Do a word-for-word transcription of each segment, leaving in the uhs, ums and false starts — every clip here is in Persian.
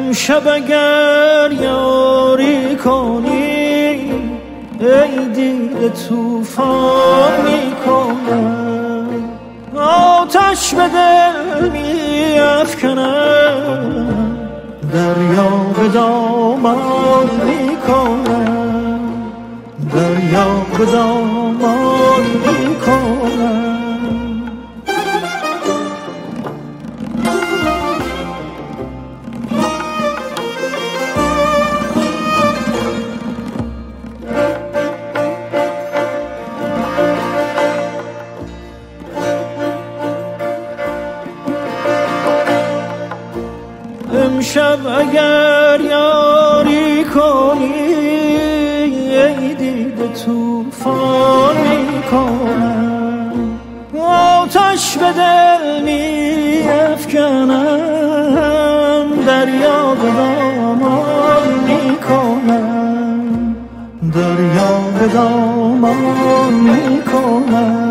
امشب اگر یاری کنی ای دیده طوفان میکنم، آتش به دل میافکنم، دریا به دامان میکنم، دریا به دامان میکنم. امشب اگر یاری کنی ای دیده طوفان میکنم، آتش به دل میافکنم، دریا به دامان میکنم، دریا به دامان میکنم.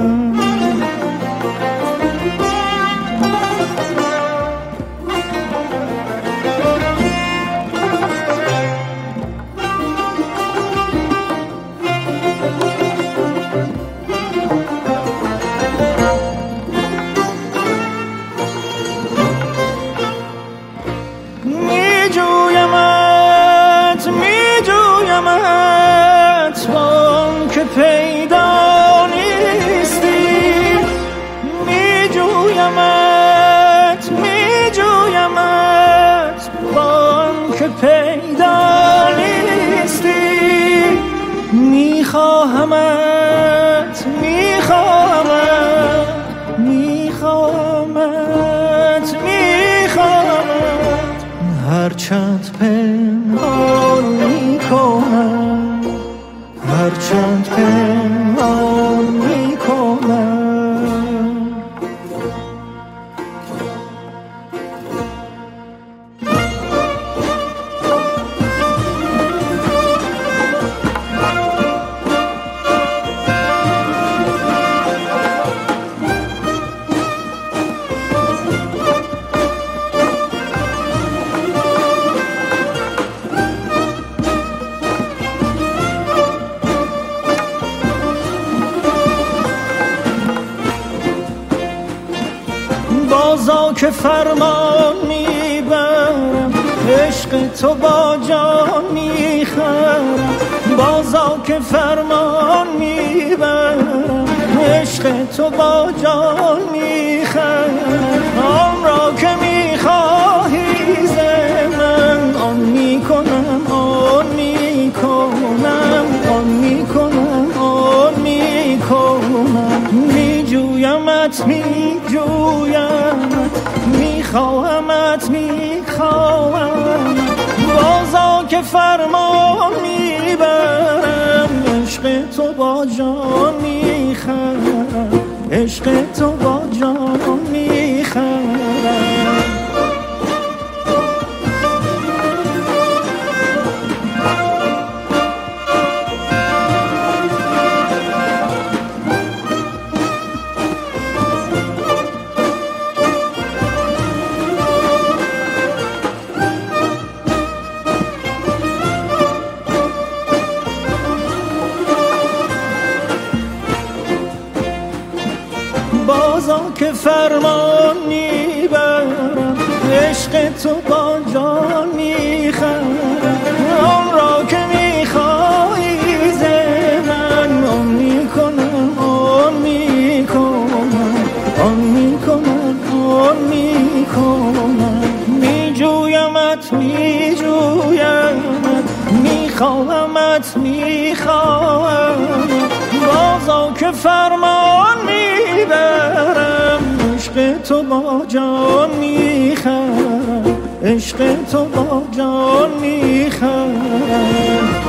میجویمت میجویمت وان که پیدا نیستی، میجویمت میجویمت وان که پیدا نیستی، میخواهمت میخواهمت میخواهمت میخواهمت، هرچند پنهان میکنم، هرچند پنهان میکنم. بازا که فرمان میبرم، عشق تو با جان میخرم، بازا که فرمان میبرم، عشق تو با جان میخرم، آن را که میخواهی ز من آن میکنم، آن میکنم، آن میکنم، آن میکنم. میجویمت میجویمت میخواهمت میخواهم، بازا که فرمان میبرم، عشق تو با جان میخرم، عشق تو با جان میخرم. بازا که فرمان میبرم، عشق تو با جان میخرم، آن را که میخوایی ز من آن میکنم، آن میکنم، آن میکنم، آن میکنم. میجویمت میجویمت میخواهمت میخواهم، بازا که فرمان میبرم، عشق تو با جان میخرم، عشق تو با جان میخرم.